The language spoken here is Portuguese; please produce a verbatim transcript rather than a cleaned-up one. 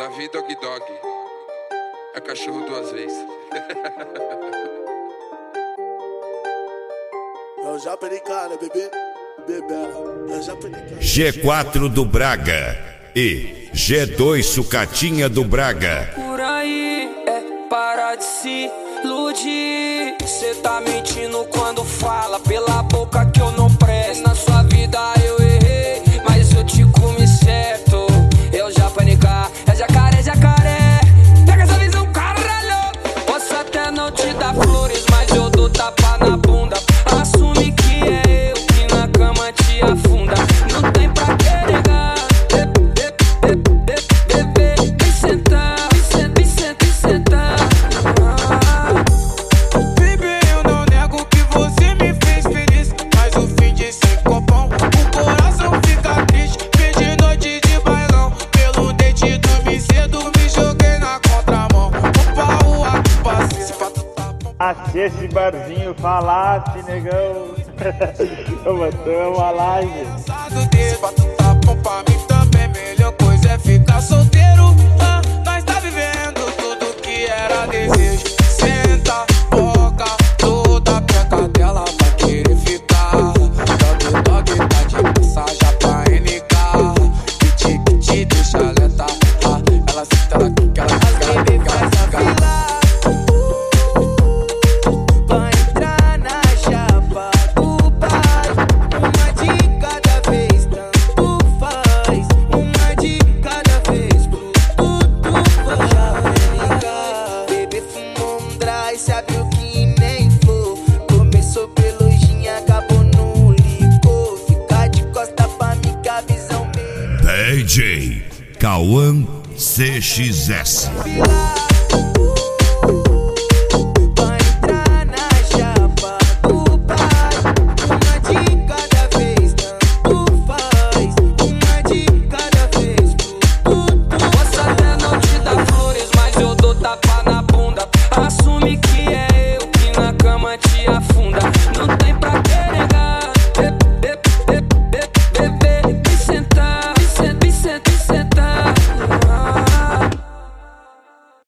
Davi Dog Dog. É cachorro duas vezes. Eu já perei cara, bebê. Bebê, eu já perei cara. G quatro do Braga e G dois Sucatinha do Braga. Por aí é parar de se iludir. Cê tá mentindo quando fala pela boca que eu não presto. Na sua vida eu errei, mas eu te comi certo. Eu já panicar, é jacaré, é jacaré. Pega essa visão, caralho. Posso até não te dar flores, mas eu dou tapa na bunda. Assume que é eu que na cama te afunda. Não tem pra que negar. Bebê, vem sentar, vem sentar, vem sentar, vem sentar. Baby, eu não nego que você me fez feliz, mas o fim de sem copão, o coração fica triste. Fez de noite de bailão, pelo dente dormi cedo, me joguei na contramão. Opa, o ato passei, se fato tá bom. Ah, se esse barzinho falasse, negão. Eu mandei uma live. Se fato tá bom pra mim também, melhor coisa é ficar solteiro. Ah, nós tá vivendo tudo que era desejo. Senta, boca, toda a peca dela vai querer ficar. Dog, dog, tá de passagem pra N K. Que te, que te deixa lenta. Ah, ela senta, ela quica, ela quica, ela quica, ela quica. Vai entrar na chapa do pai. Uma de cada vez, tanto faz. Uma de cada vez, tudo faz. Já bebê fumou um dry, sabe o que nem for. Começou pelo gin, acabou no licor. Ficar de costa pra mim que a visão me D J Cauã C X S. fila.